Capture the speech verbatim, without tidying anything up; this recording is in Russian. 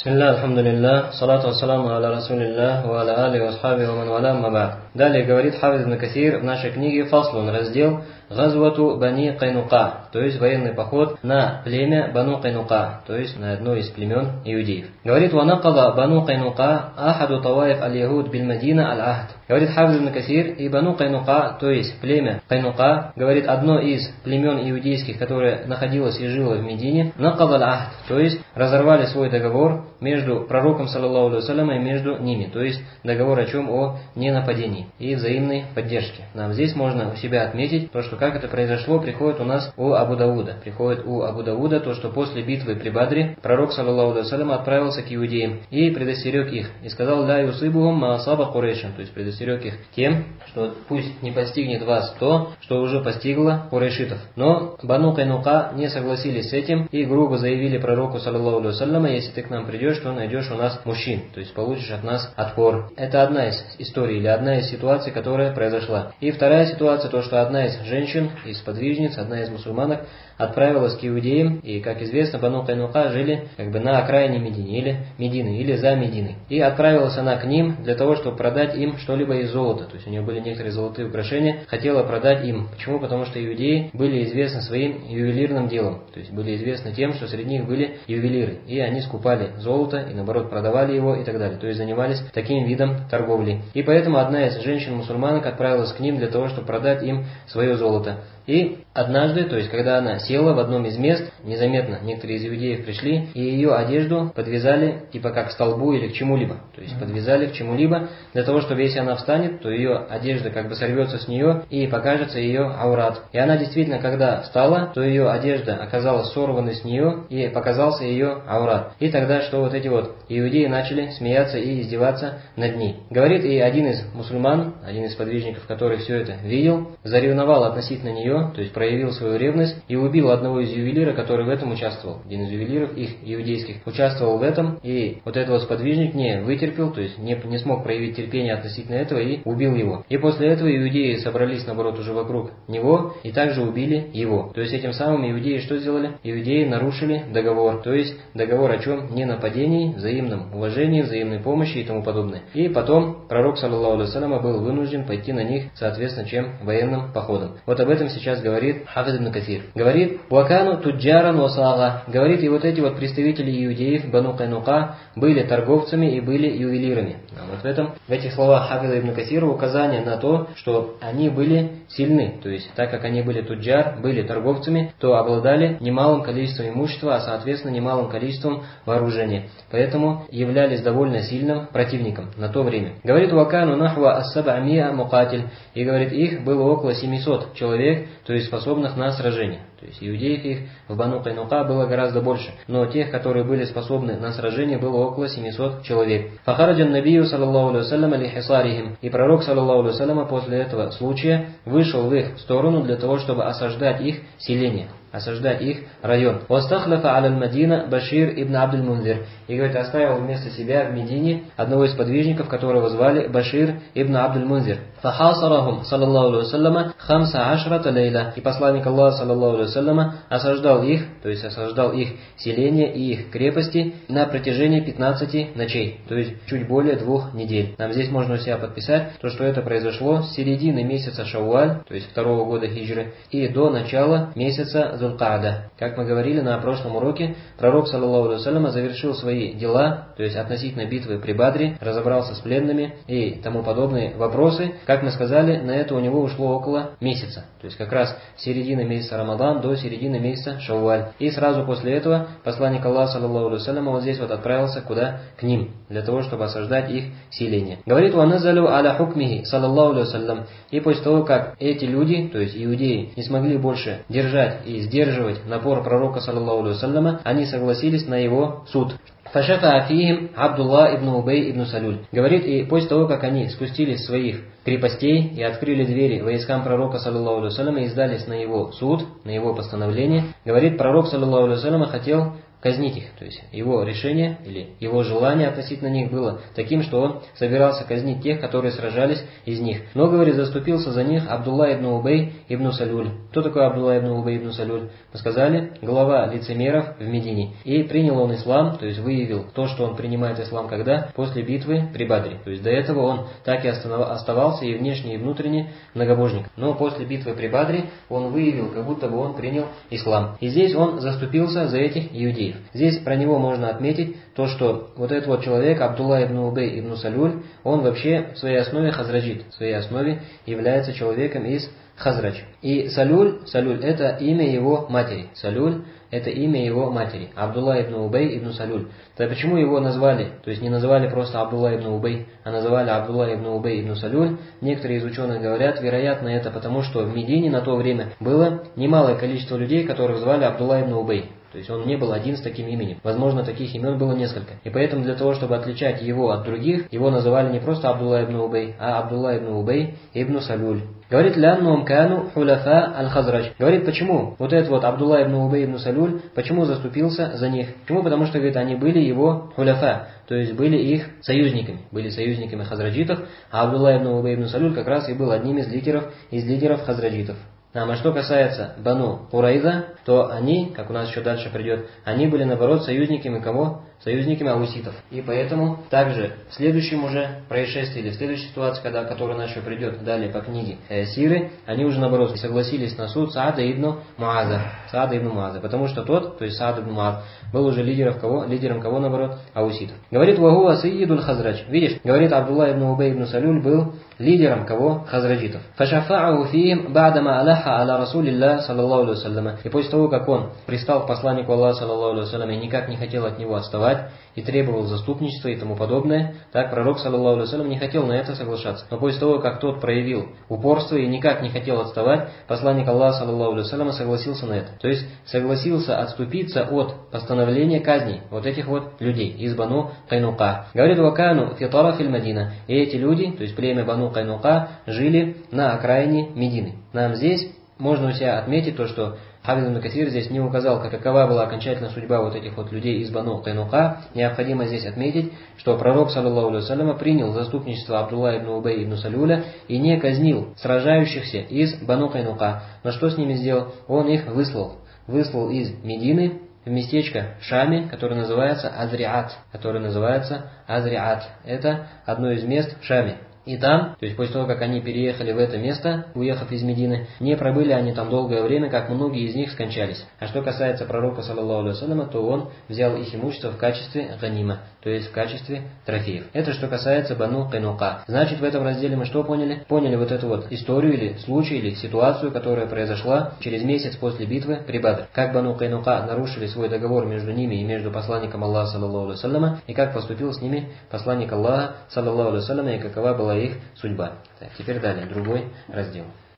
Бисмилля, алхамдулилля, салату вассаламу аля расулилля, ва аля али ва асхаби ва ман валя ма ба'д. Далее говорит Хафиз ибн Касир в нашей книге Фаслун, раздел Газвату Бани Кайнука, то есть военный поход на племя Бану Кайнука, то есть на одно из племен иудеев. Говорит: «Ва накада Бану Кайнука ахаду таваиф аль-Яхуд биль-Мадина аль-Ахд». Говорит Хафиз ибн Касир, и Бану Кайнука, то есть племя Кайнука, говорит, одно из племен иудейских, которое находилось и жило в Медине, накада аль-Ахд, то есть разорвали свой договор между пророком, саллаллаху алейхи ва саллям, и между ними, то есть договор о чем? О ненападении и взаимной поддержке. Нам здесь можно у себя отметить то, что как это произошло, приходит у нас у Абу Давуда. Приходит у Абу Давуда то, что после битвы при Бадре пророк, саллаллаху алейхи ва саллям, отправился к иудеям и предостерег их. И сказал: «Ля юсибухум ма асаба Курейшин», то есть предостерег их тем, что пусть не постигнет вас то, что уже постигло курейшитов. Но Бану Кайнука не согласились с этим и грубо заявили пророку, саллаллаху алейхи ва саллям: «Если ты к нам придешь, то найдешь у нас мужчин, то есть получишь от нас отпор». Это одна из историй или одна из ситуаций, которая произошла. И вторая ситуация, то, что одна из женщин, из подвижниц, одна из мусульманок отправилась к иудеям, и, как известно, Бану Кайнука жили как бы на окраине Медины или, Медины, или за Мединой. И отправилась она к ним для того, чтобы продать им что-либо из золота. То есть у нее были некоторые золотые украшения, хотела продать им. Почему? Потому что иудеи были известны своим ювелирным делом. То есть были известны тем, что среди них были ювелиры. И они скупали золото и, наоборот, продавали его и так далее. То есть занимались таким видом торговли. И поэтому одна из женщин-мусульманок отправилась к ним для того, чтобы продать им свое золото. И однажды, то есть когда она села в одном из мест, незаметно некоторые из иудеев пришли, и ее одежду подвязали типа как к столбу или к чему-либо. То есть подвязали к чему-либо, для того, чтобы если она встанет, то ее одежда как бы сорвется с нее и покажется ее аурат. И она действительно, когда встала, то ее одежда оказалась сорванной с нее и показался ее аурат. И тогда что вот эти вот иудеи начали смеяться и издеваться над ней. Говорит, и один из мусульман, один из подвижников, который все это видел, заревновал относительно нее, то есть проявил свою ревность и убил одного из ювелиров, который в этом участвовал. Один из ювелиров, их иудейских, участвовал в этом, и вот этот вот сподвижник не вытерпел, то есть не, не смог проявить терпение относительно этого и убил его. И после этого иудеи собрались, наоборот, уже вокруг него и также убили его. То есть этим самым иудеи что сделали? Иудеи нарушили договор, то есть договор о чем? Не нападении, взаимном уважении, взаимной помощи и тому подобное. И потом пророк, саллаллаху алейхи ва саллям, был вынужден пойти на них, соответственно, чем? Военным походом. Вот об этом сейчас Сейчас говорит Хафиз ибн Касир. Говорит: «Вакану туджаран васага». Говорит, и вот эти вот представители иудеев Бану Кайнука были торговцами и были ювелирами. А вот в этом, в этих словах Хафиза ибн Касира указание на то, что они были сильны. То есть, так как они были туджар, были торговцами, то обладали немалым количеством имущества, а соответственно немалым количеством вооружения. Поэтому являлись довольно сильным противником на то время. Говорит: «Вакану нахва ас-саб'амиа мукатиль». И говорит, их было около семисот человек, то есть способных на сражение. То есть иудеев их в Бану Кайнука было гораздо больше. Но тех, которые были способны на сражение, было около семисот человек. Фахараджан набию, саллаллаху алейхи ва саллям, алихисарихим. И пророк, саллаллаху алейхи ва саллям, после этого случая вышел в их сторону для того, чтобы осаждать их селение, осаждать их район. «Вастахлафа аль-Мадина Башир ибн Абдуль-Мунзир». И, говорит, оставил вместо себя в Медине одного из подвижников, которого звали Башир ибн Абдуль-Мунзир. «Фахасарахум, саллаллаху алейхи ва саллям, хамса ашрата лейла». И посланник Аллаха, саллаллаху алейхи ва саллям, осаждал их, то есть осаждал их селение и их крепости на протяжении пятнадцати ночей, то есть чуть более двух недель. Нам здесь можно у себя подписать, то, что это произошло с середины месяца Шауаль, то есть второго года хиджры, и до начала месяца Зулкаада. Как мы говорили на прошлом уроке, пророк, саллаллаху алейхи ва саллям, завершил свои дела, то есть относительно битвы при Бадре, разобрался с пленными и тому подобные вопросы. Как мы сказали, на это у него ушло около месяца. То есть как раз с середины месяца Рамадан до середины месяца Шауаль. И сразу после этого посланник Аллаха, саллаллаху алейхи ва саллям, вот здесь вот отправился куда? К ним, для того, чтобы осаждать их селение. Говорит: «Ваназалю аля хукмихи, саллаллаху алейхи ва саллям». И после того, как эти люди, то есть иудеи, не смогли больше держать и сдерживать напор пророка, саллаллаху алейхи ва саллям, они согласились на его суд. Фашафа афихим Абдулла ибн Убей ибн Салюль. Говорит, и после того, как они спустились с своих крепостей и открыли двери войскам пророка, саллаллаху алейхи ва саллям, и издались на его суд, на его постановление, говорит, пророк, саллаллаху алейхи ва саллям, хотел казнить их. То есть его решение или его желание относительно них было таким, что он собирался казнить тех, которые сражались из них. Но, говорит, заступился за них Абдулла ибн Убей ибн Салюль. Кто такой Абдулла ибн Убей ибн Салюль? Мы сказали, глава лицемеров в Медине. И принял он ислам, то есть выявил то, что он принимает ислам когда? После битвы при Бадре. То есть до этого он так и оставался и внешне, и внутренне многобожник. Но после битвы при Бадре он выявил, как будто бы он принял ислам. И здесь он заступился за этих иудеев. Здесь про него можно отметить то, что вот этот вот человек, Абдулла ибн Убей ибн Салюль, он вообще в своей основе хазраджит, в своей основе является человеком из Хазрадж. И Салюль, Салюль это имя его матери. Салюль это имя его матери. Абдулла ибн Убей ибн Салюль. То почему его назвали, то есть не называли просто Абдулла ибн Убей, а называли Абдулла ибн Убей ибн Салюль, некоторые из ученых говорят, вероятно это потому, что в Медине на то время было немалое количество людей, которых звали Абдулла ибн Убей. То есть он не был один с таким именем. Возможно, таких имен было несколько. И поэтому для того, чтобы отличать его от других, его называли не просто Абдулла ибн Убей, а Абдулла ибн Убей ибн Салюль. Говорит, ляннум кану хуляфа аль-Хазрадж. Говорит, почему? Вот этот вот Абдулла ибн Убей ибн Салюль, почему заступился за них? Почему? Потому что, говорит, они были его хуляфа, то есть были их союзниками, были союзниками хазраджитов, а Абдулла ибн Убей ибн Салюль как раз и был одним из лидеров, из лидеров хазраджитов. А что касается Бану Курайза, то они, как у нас еще дальше придет, они были наоборот союзниками кого? Союзниками ауситов. И поэтому также в следующем уже происшествии, или в следующей ситуации, когда, которая у нас еще придет далее по книге э, Сиры, они уже наоборот согласились на суд Саада ибн Муаза. Саада ибн Муаза. Потому что тот, то есть Саад ибн Муаз, был уже лидером кого? Лидером кого наоборот? Ауситов. Говорит, вагуа сайидуль Хазрадж. Видишь, говорит, Абдулла ибн Убей ибн Салюль был лидером кого? Хазраджитов. Фашафа'у фихим ба'дама аляха аля расулилля саллаллаху алейхи вассаляма. И после того, как он пристал к посланнику Аллаха саллаллаху алейхи вассаляма и никак не хотел от него отставать, и требовал заступничества и тому подобное, так пророк саллаллаху алейхи вассалям не хотел на это соглашаться. Но после того, как тот проявил упорство и никак не хотел отставать, посланник Аллаха саллаллаху алейхи вассалям согласился на это. То есть согласился отступиться от постановления казни вот этих вот людей из Бану Кайнука. Говорит, вакану фи тарафиль Мадина. И эти люди, то есть племя Бану Кайнука, жили на окраине Медины. Нам здесь можно у себя отметить то, что Хафиз ибн Касир здесь не указал, какова была окончательная судьба вот этих вот людей из Бану Кайнука. Необходимо здесь отметить, что пророк саллаллаху алейхи вассалям принял заступничество Абдулла ибн Убей ибн Салюля и не казнил сражающихся из Бану Кайнука. Но что с ними сделал? Он их выслал. Выслал из Медины в местечко в Шаме, которое называется Азриат. Которое называется Азриат. Это одно из мест в Шаме. И там, то есть после того, как они переехали в это место, уехав из Медины, не пробыли они там долгое время, как многие из них скончались. А что касается пророка, саллаллаху алейхи вассаляма, то он взял их имущество в качестве ганима, то есть в качестве трофеев. Это что касается Бану Кайнука. Значит, в этом разделе мы что поняли? Поняли вот эту вот историю или случай, или ситуацию, которая произошла через месяц после битвы при Бадре. Как Бану Кайнука нарушили свой договор между ними и между посланником Аллаха, саллаллаху алейхи вассаляма, и как поступил с ними посланник Аллаха, саллаллаху алейхи вассаляма, и какова была их судьба. Так, теперь далее, другой раздел.